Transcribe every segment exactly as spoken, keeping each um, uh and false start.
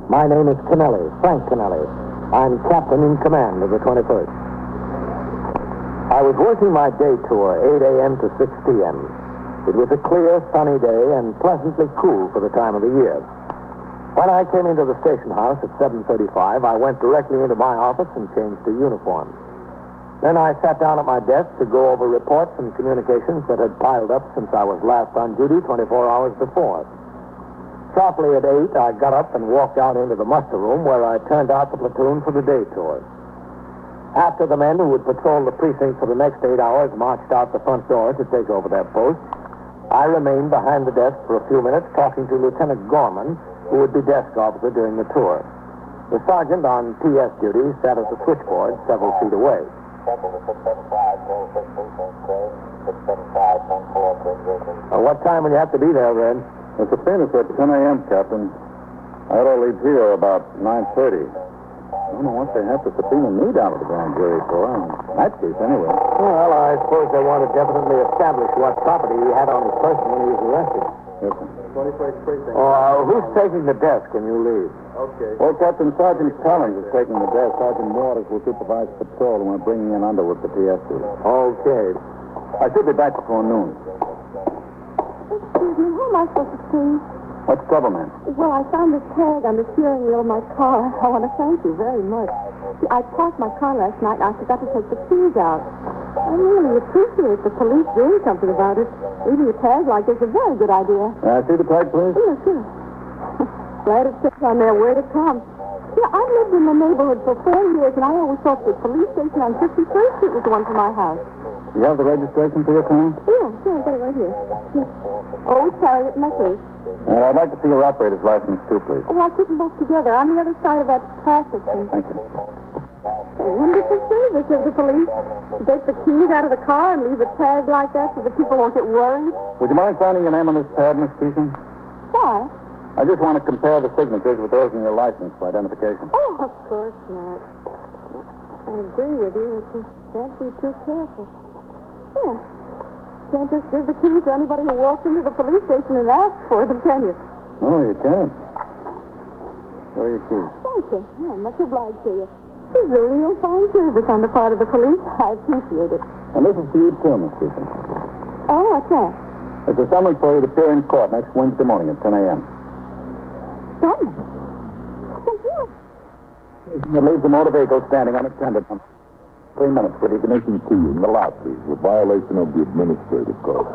My name is Kennelly, Frank Kennelly. I'm captain in command of the twenty-first. I was working my day tour, eight a.m. to six p.m. It was a clear, sunny day and pleasantly cool for the time of the year. When I came into the station house at seven thirty-five, I went directly into my office and changed to uniform. Then I sat down at my desk to go over reports and communications that had piled up since I was last on duty twenty-four hours before. Sharply at eight, I got up and walked out into the muster room where I turned out the platoon for the day tour. After the men who would patrol the precinct for the next eight hours marched out the front door to take over their posts, I remained behind the desk for a few minutes talking to Lieutenant Gorman, who would be desk officer during the tour. The sergeant on P S duty sat at the switchboard several feet away. Uh, what time will you have to be there, Red? The subpoena's at ten a.m., Captain. I ought to leave here about nine thirty. I don't know what they have to subpoena me down to the grand jury for. In that case, anyway. Well, I suppose they want to definitely establish what property he had on his person when he was arrested. Yes, sir. twenty-first precinct. Oh, uh, who's taking the desk when you leave? Okay. Well, Captain Sergeant Collins is taking the desk. Sergeant Waters will supervise patrol, and we're bringing in Underwood for P S duty. Okay. I should be back before noon. Excuse me, who am I supposed to see? What's the trouble, man? Well, I found this tag on the steering wheel of my car. I want to thank you very much. See, I parked my car last night, and I forgot to take the keys out. I really appreciate the police doing something about it. Leaving a tag like this is a very good idea. Uh, see the tag, please? Yeah, sure. Glad it says on there where to come. Yeah, I've lived in the neighborhood for four years, and I always thought the police station on fifty-first Street was the one for my house. You have the registration for your car? Yeah, sure, I got it right here. Yeah. Oh, sorry, it's my case. And I'd like to see your operator's license, too, please. Oh, I'll keep them both together on the other side of that traffic thing. Thank you. A wonderful service of the police. To take the keys out of the car and leave a tag like that so that people won't get worried. Would you mind signing your name on this pad, Miss Keeson? Why? I just want to compare the signatures with those in your license for identification. Oh, of course not. I agree with you. You can't be too careful. Yeah. Can't just give the keys to anybody who walks into the police station and asks for them, can you? Oh, you can. Where are your keys? Thank you. I'm much obliged to you. This is a real fine service on the part of the police. I appreciate it. And this is for you, too, Miss Keeson. Oh, what's that? It's a summons for you to appear in court next Wednesday morning at ten a.m. Summons? Well, what? It leaves the motor vehicle standing unattended for three minutes with ignition key in the lock, please, with violation of the administrative code.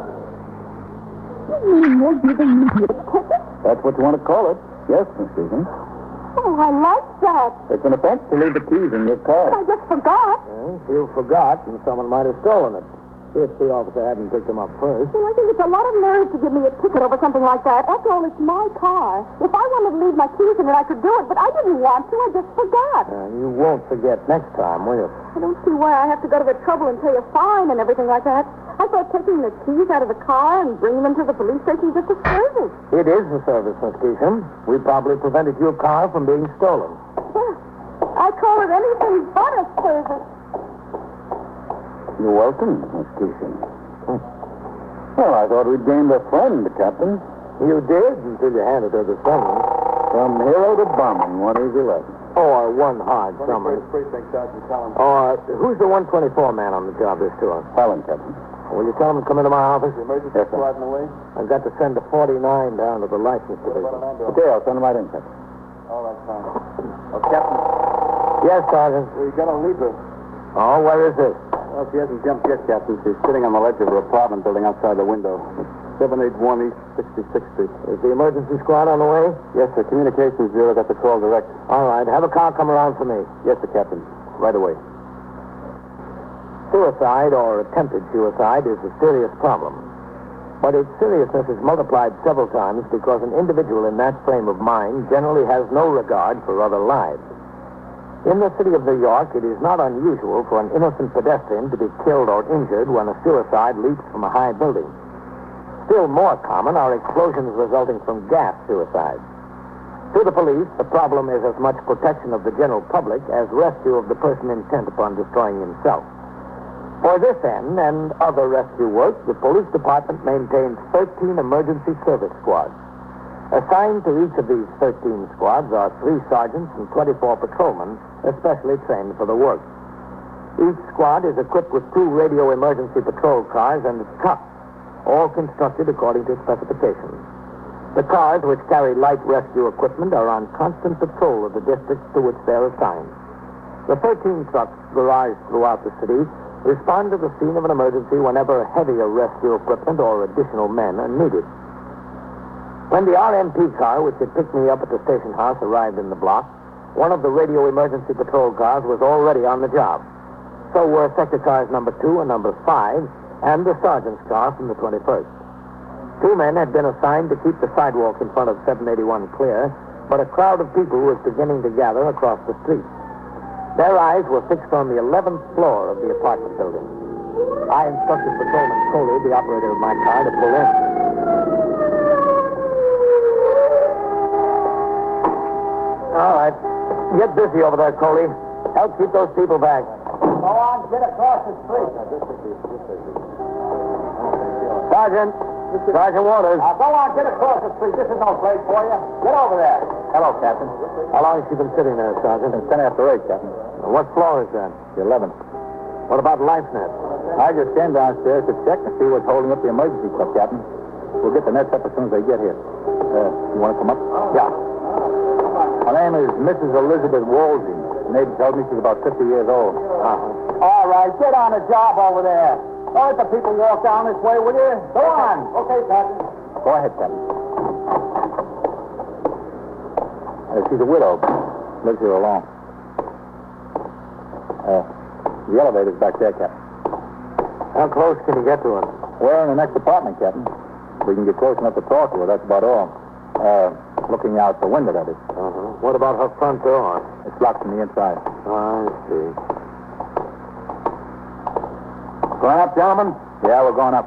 You mean you're giving me a ticket? That's what you want to call it. Yes, Miss Keeson. Oh, I like that. It's an offense to leave the keys in your car. I just forgot. Well, if you forgot, and someone might have stolen it. If the officer hadn't picked him up first. Well, I think it's a lot of nerve to give me a ticket over something like that. After all, it's my car. If I wanted to leave my keys in it, I could do it, but I didn't want to. I just forgot. Uh, you won't forget next time, will you? I don't see why I have to go to the trouble and pay a fine and everything like that. I thought taking the keys out of the car and bringing them to the police station is just a service. It is a service, Miss Keesham. We probably prevented your car from being stolen. I call it anything but a service. You're welcome, Miss Keeson. Well, I thought we'd gained a friend, Captain. You did until you handed her the summons. From hero to bum, one easy lesson. Or one hard summons. Precinct, Sergeant Collins. Or who's the one twenty-four man on the job this tour? Helen, Captain. Will you tell him to come into my office? The emergency Yes, sir. squad in the way? I've got to send a forty-nine down to the license What division. about an ambulance? Okay, I'll send him right in, Captain. All right, fine. Oh, Captain, Yes, Sergeant. we got a leader. Oh, where is this? Well, she hasn't jumped yet, Captain. She's sitting on the ledge of her apartment building outside the window. seven eighty-one East sixty-sixth Street. Is the emergency squad on the way? Yes, sir. Communications Bureau got the call direct. All right. Have a car come around for me. Yes, sir, Captain. Right away. Suicide or attempted suicide is a serious problem. But its seriousness is multiplied several times because an individual in that frame of mind generally has no regard for other lives. In the city of New York, it is not unusual for an innocent pedestrian to be killed or injured when a suicide leaps from a high building. Still more common are explosions resulting from gas suicides. To the police, the problem is as much protection of the general public as rescue of the person intent upon destroying himself. For this end and other rescue work, the police department maintains thirteen emergency service squads. Assigned to each of these thirteen squads are three sergeants and twenty-four patrolmen, especially trained for the work. Each squad is equipped with two radio emergency patrol cars and trucks, all constructed according to specifications. The cars, which carry light rescue equipment, are on constant patrol of the districts to which they're assigned. The thirteen trucks garaged throughout the city respond to the scene of an emergency whenever heavier rescue equipment or additional men are needed. When the R M P car, which had picked me up at the station house, arrived in the block, one of the radio emergency patrol cars was already on the job. So were sector cars number two and number five, and the sergeant's car from the twenty-first. Two men had been assigned to keep the sidewalk in front of seven eighty-one clear, but a crowd of people was beginning to gather across the street. Their eyes were fixed on the eleventh floor of the apartment building. I instructed Patrolman Coley, the operator of my car, to pull in. All right. Get busy over there, Coley. Help keep those people back. Go on, get across the street. Sergeant. Sergeant Waters. Now, go on, get across the street. This is no place for you. Get over there. Hello, Captain. How long has she been sitting there, Sergeant? It's ten after eight, Captain. What floor is that? The eleventh. What about LifeNet? I just came downstairs to check and see what's holding up the emergency truck, Captain. We'll get the nets up as soon as they get here. Uh, you want to come up? Yeah. Her name is Missus Elizabeth Wolsey. The neighbor tells me she's about fifty years old. Uh-huh. All right, get on the job over there. Don't let the people walk down this way, will you? Go on. Okay, Captain. Go ahead, Captain. Uh, she's a widow. Lives here alone. Uh, the elevator's back there, Captain. How close can you get to it? We're in the next apartment, Captain. We can get close enough to talk to her, that's about all. Uh, looking out the window, that is. Uh-huh. What about her front door? It's locked from the inside. I see. Going up, gentlemen? Yeah, we're going up.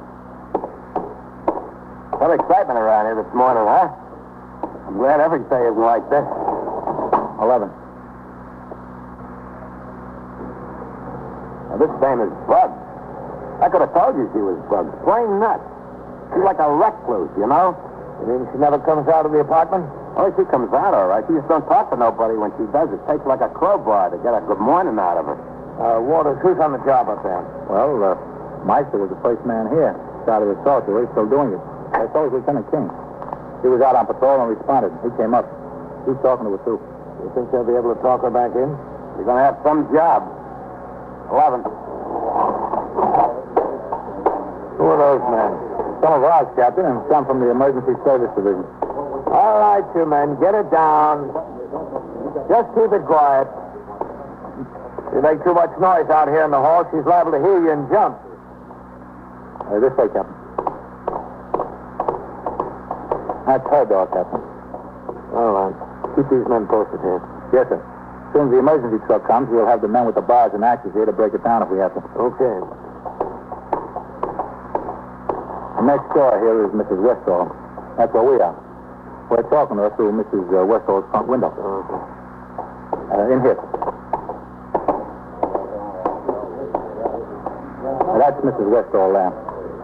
Some excitement around here this morning, huh? I'm glad every day isn't like this. Eleven. Now, this dame is bugged. I could have told you she was bugged. Plain nuts. She's like a recluse, you know? You mean she never comes out of the apartment? Oh, she comes out all right. She just don't talk to nobody when she does. It takes like a crowbar to get a good morning out of her. Uh, Waters, who's on the job up there? Well, uh, Meister was the first man here. Started the sorcery. He's still doing it. I told Lieutenant King. He was out on patrol and responded. He came up. He's talking to her, too. You think they'll be able to talk her back in? You're going to have some job. Eleven. Who are those men? Some of ours, Captain, and some from the Emergency Service Division. All right, you men, get it down. Just keep it quiet. If you make too much noise out here in the hall, she's liable to hear you and jump. Uh, this way, Captain. That's her door, Captain. All right. Keep these men posted here. Yes, sir. As soon as the emergency truck comes, we'll have the men with the bars and axes here to break it down if we have to. Okay. The next door here is Missus Westall. That's where we are. We're talking to her through Missus Uh, Westall's front window. Uh-huh. Uh, in here. Now, that's Missus Westall there.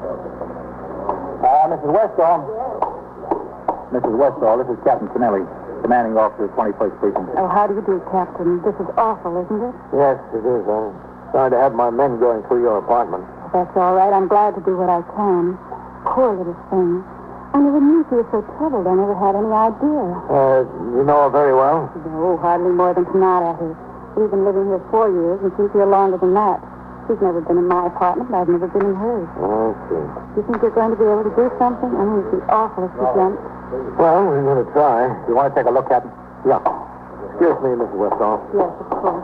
Uh, Missus Westall. Missus Westall, this is Captain Kennelly, commanding officer of twenty-first Precinct. Oh, how do you do, Captain? This is awful, isn't it? Yes, it is. I'm sorry to have my men going through your apartment. That's all right. I'm glad to do what I can. Poor little thing. I never knew she was so troubled. I never had any idea. Uh, you know her very well? No, hardly more than tonight at her. We've been living here four years, and she's here longer than that. She's never been in my apartment. I've never been in hers. I see. Do you think you're going to be able to do something? I mean, it'd be awful if she jumped. Well, we're going to try. You want to take a look, Captain? Yeah. Excuse me, Missus Westall. Yes, of course.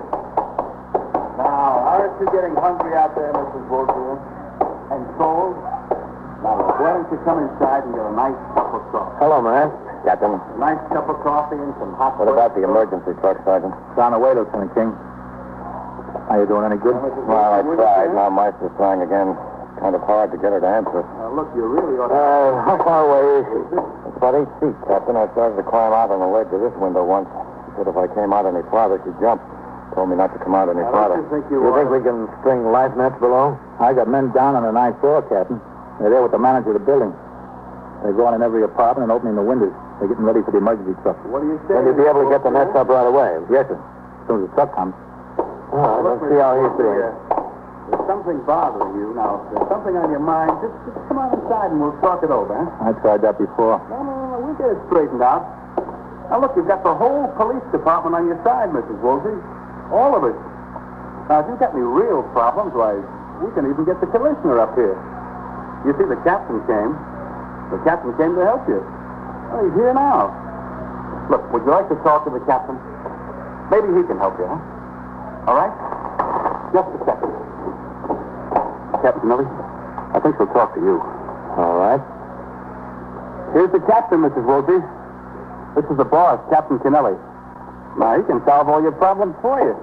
Now, aren't you getting hungry out there, Missus Woodrow? And cold? Now, why don't you come inside and get a nice cup of coffee? Hello, man. Captain. A nice cup of coffee and some hot What about the emergency truck, Sergeant? It's on the way, Lieutenant King. Are you doing any good? Well, I tried. Now Meister's trying again. Kind of hard to get her to answer. Now, look, you really ought to... Uh, how far away is she? It's about eight feet, Captain. I started to climb out on the ledge of this window once. She said if I came out any farther, she'd jump. Told me not to come out any Now, farther. don't you think you, You ought think to... we can string life nets below? I got men down on the ninth floor, Captain. They're there with the manager of the building. They're going in every apartment and opening the windows. They're getting ready for the emergency truck. What do you say? Will you be able to get the nets up right away? Yes, sir. As soon as the truck comes. All right, let's see how he's doing. There's something bothering you. Now, if there's something on your mind, just, just come on inside and we'll talk it over, huh? I tried that before. No, no, no, we'll get it straightened out. Now, look, you've got the whole police department on your side, Missus Woolsey. All of us. Now, if you've got any real problems, why, we can even get the commissioner up here. You see, the captain came. The captain came to help you. Well, he's here now. Look, would you like to talk to the captain? Maybe he can help you, huh? All right? Just a second. Captain Millie, I think she'll talk to you. All right. Here's the captain, Missus Woolsey. This is the boss, Captain Kennelly. Now, he can solve all your problems for you.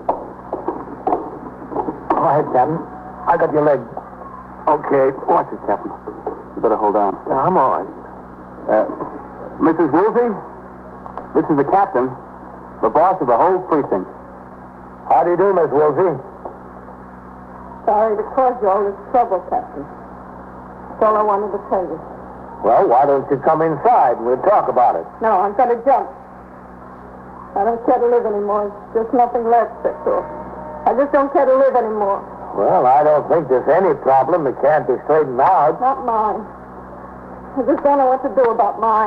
Go ahead, Captain. I got your leg. Okay, watch it, Captain. You better hold on. Now, I'm on. Uh, Missus Woolsey, this is the captain, the boss of the whole precinct. How do you do, Miss Woolsey? Sorry to cause you all this trouble, Captain. That's all I wanted to tell you. Well, why don't you come inside and we'll talk about it? No, I've got to jump. I don't care to live anymore. There's just nothing left, that's all. I just don't care to live anymore. Well, I don't think there's any problem that can't be straightened out. Not mine. I just don't know what to do about mine.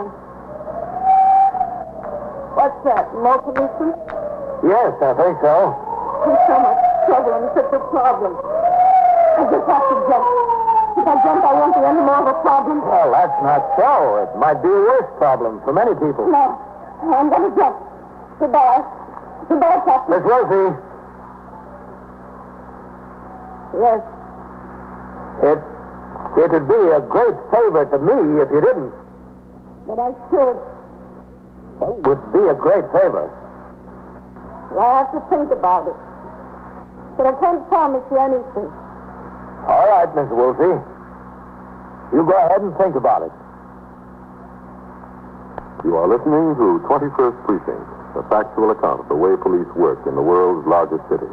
What's that, more pollution? Yes, I think so. There's so much trouble and such a problem. I just have to jump. If I jump, I won't be any more of a problem. Well, that's not so. It might be a worse problem for many people. No, I'm going to jump. Goodbye. Goodbye, Captain. Miss Rosie. Yes. It, it'd be a great favor to me if you didn't. But I should. It would be a great favor. Well, I have to think about it. But I can't promise you anything. All right, Miss Woolsey. You go ahead and think about it. You are listening to twenty-first Precinct, a factual account of the way police work in the world's largest city.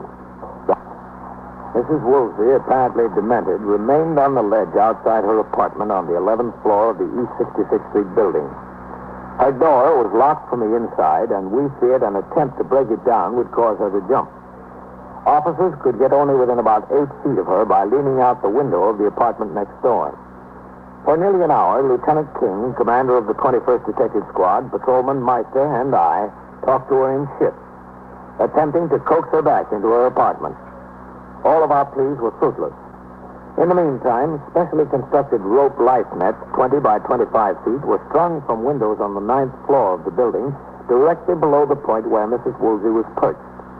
Missus Woolsey, apparently demented, remained on the ledge outside her apartment on the eleventh floor of the East sixty-sixth Street building. Her door was locked from the inside, and we feared an attempt to break it down would cause her to jump. Officers could get only within about eight feet of her by leaning out the window of the apartment next door. For nearly an hour, Lieutenant King, commander of the twenty-first Detective Squad, Patrolman Meister, and I talked to her in shifts, attempting to coax her back into her apartment. All of our pleas were fruitless. In the meantime, specially constructed rope life nets, twenty by twenty-five feet, were strung from windows on the ninth floor of the building, directly below the point where Missus Woolsey was perched.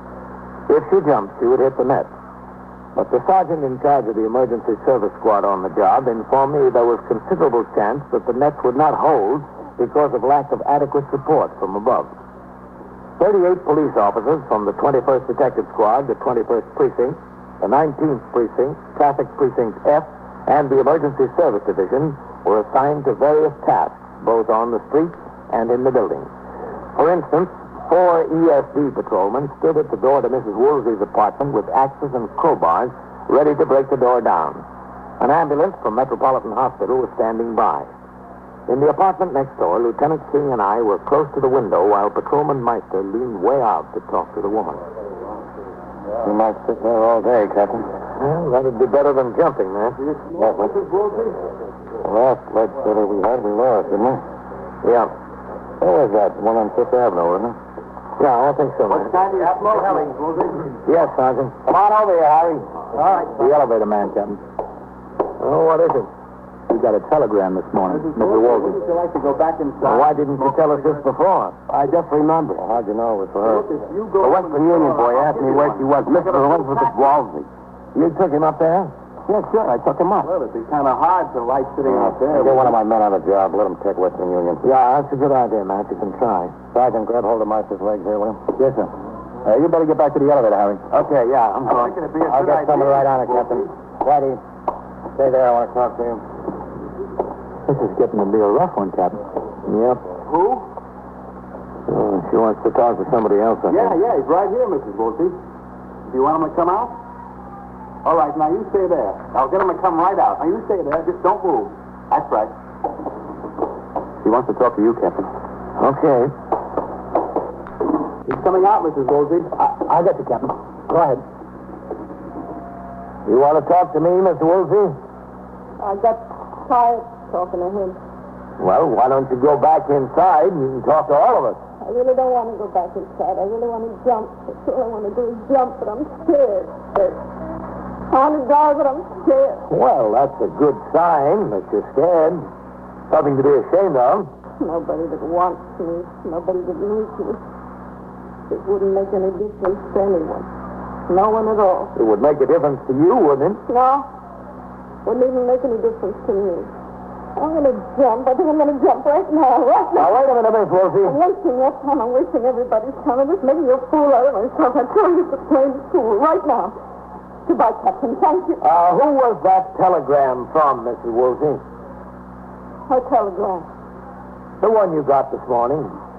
If she jumped, she would hit the net. But the sergeant in charge of the emergency service squad on the job informed me there was considerable chance that the nets would not hold because of lack of adequate support from above. thirty-eight police officers from the twenty-first Detective Squad, the twenty-first Precinct, the nineteenth Precinct, Traffic Precinct F, and the Emergency Service Division were assigned to various tasks, both on the streets and in the building. For instance, four E S D patrolmen stood at the door to Missus Woolsey's apartment with axes and crowbars ready to break the door down. An ambulance from Metropolitan Hospital was standing by. In the apartment next door, Lieutenant King and I were close to the window while Patrolman Meister leaned way out to talk to the woman. You might sit there all day, Captain. Well, that'd be better than jumping, man. What, Missus Woolsey? The last lead sitter we had, we lost, didn't we? Yeah. Where was that? One on Fifth Avenue, isn't it? Yeah, I think so, What man. time do you have no Harry, Woolsey? Yes, Sergeant. Come on over here, Harry. All right. The elevator man, Captain. Oh, what is it? We got a telegram this morning, Missus Mister Woolsey, Woolsey. would you like to go back inside? Well, why didn't you tell us this before? I just remembered. How'd you know it was for her? Look, if you go The Western Union boy asked me where she was. Mister Elizabeth Woolsey. You took him up there? Yes, sir. I took him up. Well, it'd be kind of hard to light sitting out there. Get one of my men on the job. Let him take Western Union. Yeah, that's a good idea, Matt. You can try. Sergeant, grab hold of Meister's legs here, will you? Yes, sir. Uh, you better get back to the elevator, Harry. Okay, yeah, I'm I going. think it'd be a I'll good get someone idea. right on it, Captain. Righty. Stay there. I want to talk to you. This is getting to be a rough one, Captain. Yep. Who? Uh, she wants to talk to somebody else, I Yeah, think. yeah, he's right here, Missus Woolsey. Do you want him to come out? All right, now you stay there. I'll get him to come right out. Now you stay there. Just don't move. That's right. He wants to talk to you, Captain. Okay. He's coming out, Missus Woolsey. I, I got you, Captain. Go ahead. You want to talk to me, Mister Woolsey? I got tired talking to him. Well, why don't you go back inside and talk to all of us? I really don't want to go back inside. I really want to jump. That's all I want to do is jump, but I'm scared. I want to die, but I'm scared. Well, that's a good sign that you're scared. Something to be ashamed of. Nobody that wants me. Nobody that needs me. It wouldn't make any difference to anyone. No one at all. It would make a difference to you, wouldn't it? No. Wouldn't even make any difference to me. I'm going to jump. I think I'm going to jump right now. Right now. Now, wait a minute, Miss Woolsey. I'm wasting your time. I'm wasting everybody's time. I'm just making a fool out of myself. I'm trying to get to plain school right now. Goodbye, Captain. Thank you. Uh, who was that telegram from, Missus Woolsey? A telegram. The one you got this morning.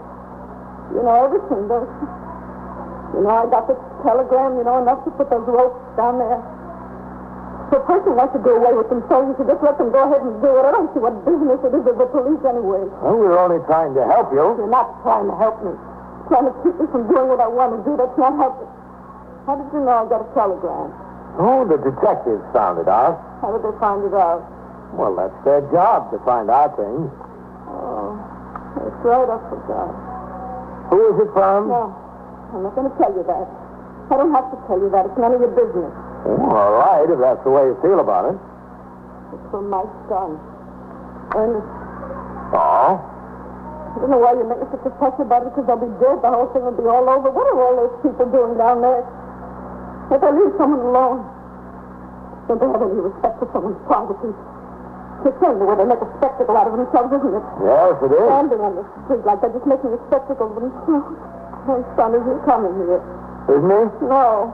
You know everything, don't you? You know, I got this telegram, you know, enough to put those ropes down there. If a person wants to do away with themselves, you should just let them go ahead and do it. I don't see what business it is of the police anyway. Well, we're only trying to help you. You're not trying to help me. You're trying to keep me from doing what I want to do. That's not helping. How did you know I got a telegram? Oh, the detectives found it out. How did they find it out? Well, that's their job to find out things. Oh, that's right, I forgot. Who is it from? No, I'm not going to tell you that. I don't have to tell you that. It's none of your business. Oh, all right, if that's the way you feel about it. It's from my son, Ernest. Oh? I don't know why you're making such a fuss about it, because they'll be dead. The whole thing will be all over. What are all those people doing down there? If they leave someone alone, don't they have any respect for someone's privacy? It's a shame the way they make a spectacle out of themselves, isn't it? Yes, it is. Standing on the street like that, just making a spectacle of themselves. My son isn't coming here. Isn't he? No.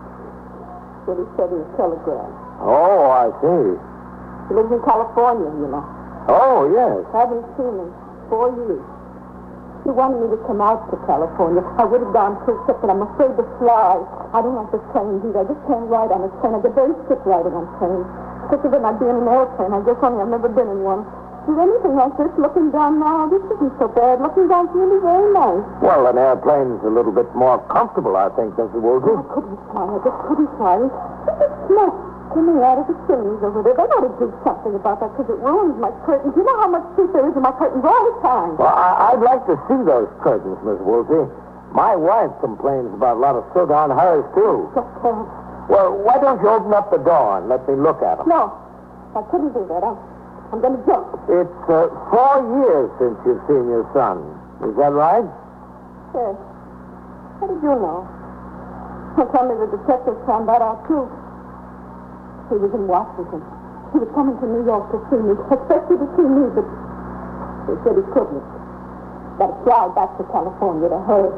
What he said in his telegram. Oh, I see. He lives in California, you know. Oh, yes. Haven't seen him four years. He wanted me to come out to California. I would have gone too, except that I'm afraid to fly. I don't like this plane, dude. I just can't ride on a train. I get very sick riding on trains. Sicker than I'd be in an airplane. I guess only I've never been in one. Is anything like this looking down now? This isn't so bad. Looking down's really very nice. Well, an airplane's a little bit more comfortable, I think, Missus Woolsey. I couldn't fly. I just couldn't fly. Look at smoke coming out of the chimneys over there. They ought to do something about that because it ruins my curtains. You know how much heat there is in my curtains all the time. Well, I- I'd like to see those curtains, Miss Woolsey. My wife complains about a lot of soot on hers, too. Just can't. Well, why don't you open up the door and let me look at them? No, I couldn't do that. I'm, I'm going to jump. It's uh, four years since you've seen your son. Is that right? Yes. How did you know? Well, tell me the detective found that out, too. He was in Washington. He was coming to New York to see me, expected to see me, but he said he couldn't. Got to fly back to California to hurry.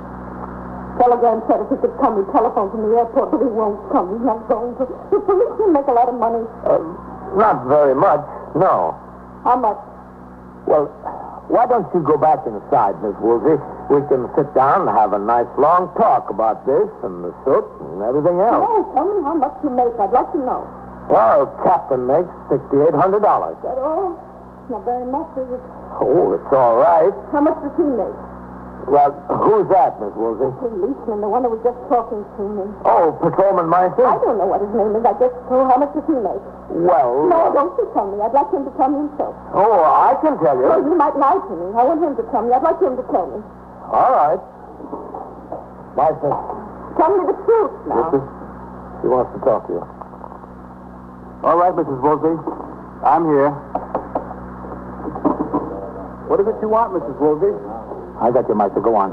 Telegram said if he could come, he'd telephone from the airport, but he won't come. He's not going to. The police can make a lot of money. Uh, not very much, no. How much? Well, why don't you go back inside, Miss Woolsey? We can sit down and have a nice long talk about this and the soot and everything else. No, tell me how much you make. I'd like to know. Well, Captain makes sixty-eight hundred dollars. Is that all? Not very much, is it? Oh, it's all right. How much does he make? Well, who's that, Miss Woolsey? Policeman, the one that was just talking to me. Oh, Patrolman Meister? I don't know what his name is. I guess so. How much does he make? Well... No, don't you tell me. I'd like him to tell me himself. Oh, I can tell you. Well, you might lie to me. I want him to tell me. I'd like him to tell me. All right. Meister. Tell me the truth now. Mister, he wants to talk to you. All right, Missus Woolsey. I'm here. What is it you want, Missus Woolsey? I got you, Meister. Go on.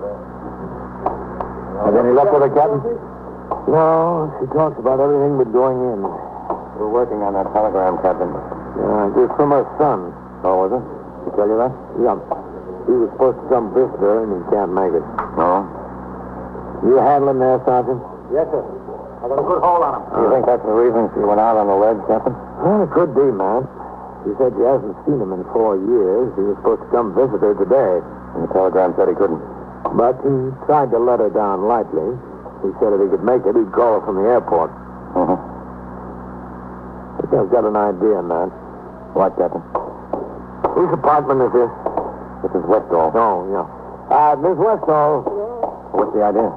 Have any luck with her, Captain? No, she talks about everything but going in. We're working on that telegram, Captain. Yeah, it was from her son. Oh, was it? Did he tell you that? Yeah. He was supposed to come visit her, and he can't make it. No. You handling there, Sergeant? Yes, sir. I got a good hold on him. Do you think that's the reason she went out on the ledge, Captain? Well, it could be, man. She said she hasn't seen him in four years. He was supposed to come visit her today. And the telegram said he couldn't. But he tried to let her down lightly. He said if he could make it, he'd call her from the airport. Uh-huh. I think I've got an idea, man. What, Captain? Whose apartment is this? Missus Westall. Oh, yeah. Uh, Miss Westall. What's the idea?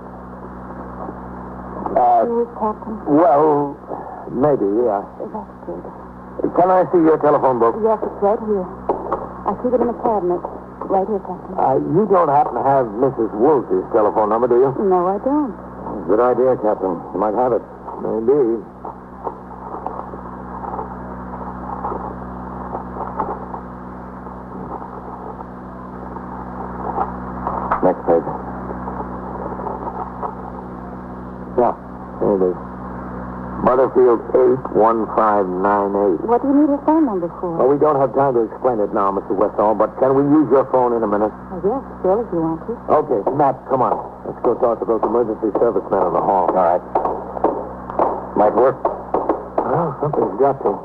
Uh, You, Captain? well, maybe, yeah. That's good. Can I see your telephone book? Yes, it's right here. I keep it in the cabinet. Right here, Captain. Uh, you don't happen to have Missus Woolsey's telephone number, do you? No, I don't. Good idea, Captain. You might have it. Maybe. Next page. Yeah, there it is. Butterfield eight one five nine eight. What do you need her phone number for? Well, we don't have time to explain it now, Mister Westall, but can we use your phone in a minute? Oh, yes, sure, if you want to. Okay, Matt, come on. Let's go talk to those emergency servicemen in the hall. All right. Might work. Well, something's got to.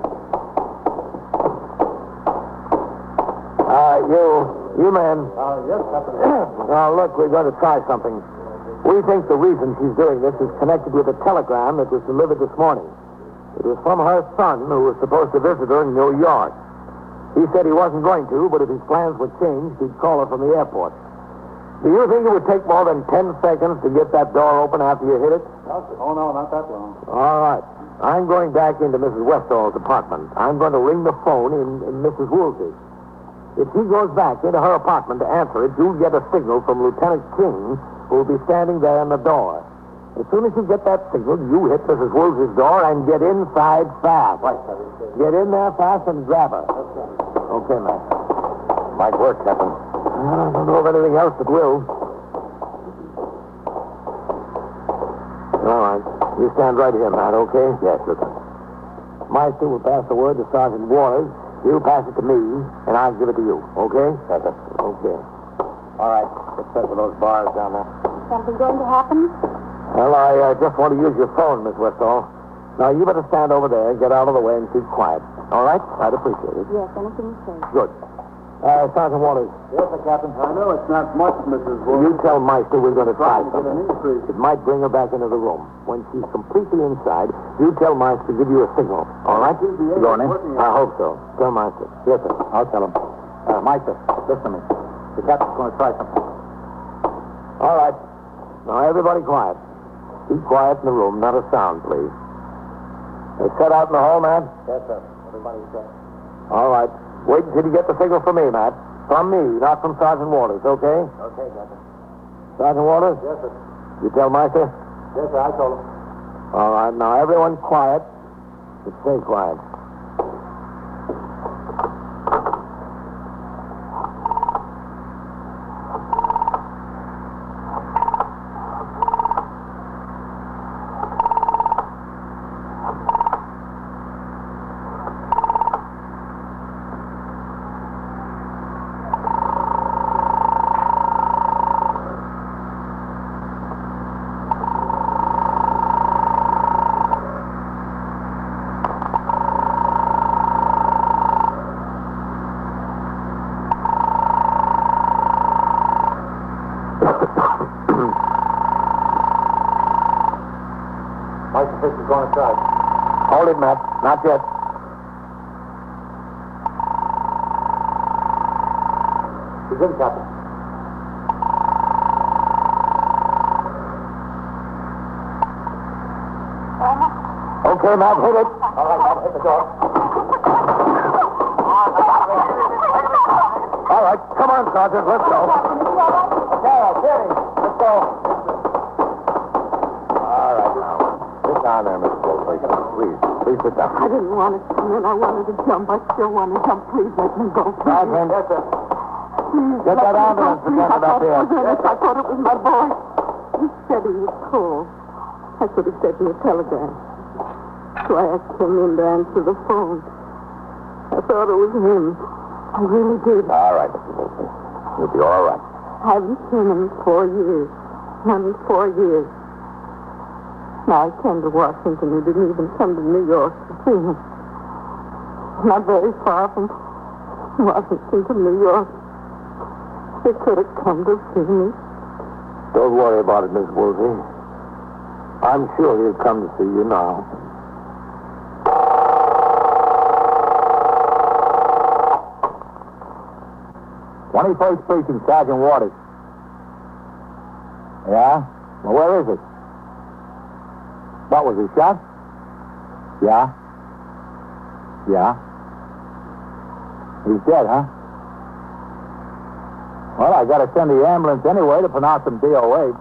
Uh, you, you men. Uh, yes, Captain. Now, look, we're going to try something. We think the reason she's doing this is connected with a telegram that was delivered this morning. It was from her son, who was supposed to visit her in New York. He said he wasn't going to, but if his plans were changed, he'd call her from the airport. Do you think it would take more than ten seconds to get that door open after you hit it? Oh, no, not that long. All right. I'm going back into Missus Westall's apartment. I'm going to ring the phone in, in Missus Woolsey's. If she goes back into her apartment to answer it, you'll get a signal from Lieutenant King, who will be standing there in the door. As soon as you get that signal, you hit Missus Woolsey's door and get inside fast. Right, Get in there fast and grab her. Okay, Matt. Might work, Captain. Well, I don't know of anything else that will. All right. You stand right here, Matt, okay? Yes, Lieutenant. Meister will pass the word to Sergeant Waters. He'll pass it to me, and I'll give it to you, okay? Yes, sir. Okay. All right. Get set with those bars down there. Something going to happen? Well, I uh, just want to use your phone, Miss Westall. Now, you better stand over there, get out of the way, and keep quiet. All right? I'd appreciate it. Yes, anything you say. Good. Uh, Sergeant Waters, Yes, sir, Captain. I know it's not much, Missus you tell Meister we're going to try Trying to get an something. increase. It might bring her back into the room. When she's completely inside, you tell Meister to give you a signal. All right? You going in? I hope so. Tell Meister. Yes, sir. I'll tell him. Uh, Meister, listen to me. The captain's going to try something. All right. Now, everybody quiet. Keep quiet in the room. Not a sound, please. They set out in the hall, Matt? Yes, sir. Everybody's set. All right. Wait until you get the signal from me, Matt. From me, not from Sergeant Waters, okay? Okay, Captain. Sergeant Waters? Yes, sir. You tell Meister? Yes, sir, I told him. All right. Now, everyone quiet. Just stay quiet. Meister thinks he's going to try. Hold it, Matt. Not yet. He's in, Captain. Okay, Matt, hit it. All right, I'll hit the door. All right. Come on, Sergeant. Let's go. Okay, okay. Let's go. All right, now. Sit down there, Miss Woolsey. Please, please sit down. I didn't want to come in. I wanted to jump. I still want to jump. Please let me go. Please. Sergeant. Yes, sir. Please, Get let that me go, ambulance please. I attendant up thought it here. was Ernest. I thought it was my boy. He said he was cold. I could have sent him a telegram. So I asked him in to answer the phone. I thought it was him. I really did. All right, Mister Woolsey. You'll be all right. I haven't seen him in four years. Not in four years. Now, I came to Washington. He didn't even come to New York to see me. Not very far from Washington to New York. He could have come to see me. Don't worry about it, Miss Woolsey. I'm sure he'll come to see you now. twenty-first Precinct, Sergeant Waters. Yeah? Well, where is it? What was he shot? Yeah? Yeah? He's dead, huh? Well, I gotta send the ambulance anyway to pronounce him D O H.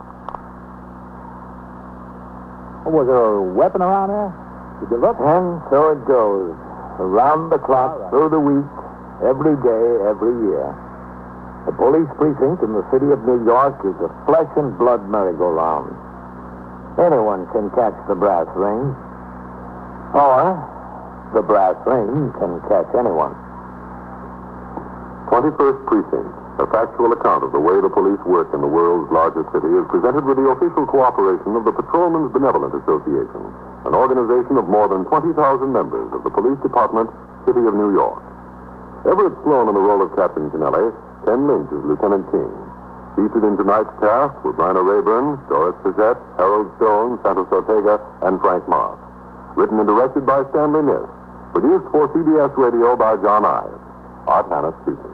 Was there a weapon around there? Did you look? And so it goes. Around the clock, right. Through the week, every day, every year. The police precinct in the city of New York is a flesh and blood merry-go-round. Anyone can catch the brass ring. Or the brass ring can catch anyone. twenty-first Precinct, a factual account of the way the police work in the world's largest city, is presented with the official cooperation of the Patrolmen's Benevolent Association, an organization of more than twenty thousand members of the Police Department, City of New York. Everett Sloan in the role of Captain Kennelly, Ken Lynch as Lieutenant King. Featured in tonight's cast were Bryna Rayburn, Doris Suzette, Harold Stone, Santos Ortega, and Frank Moss. Written and directed by Stanley Niss. Produced for C B S Radio by John Ives. Art Hannah speaking.